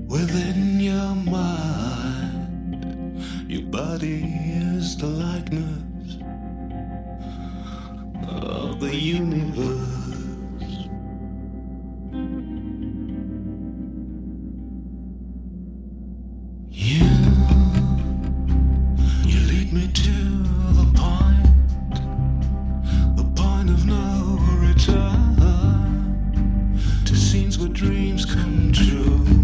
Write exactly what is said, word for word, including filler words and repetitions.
Within your mind, your body is the likeness of the universe. You, you lead me to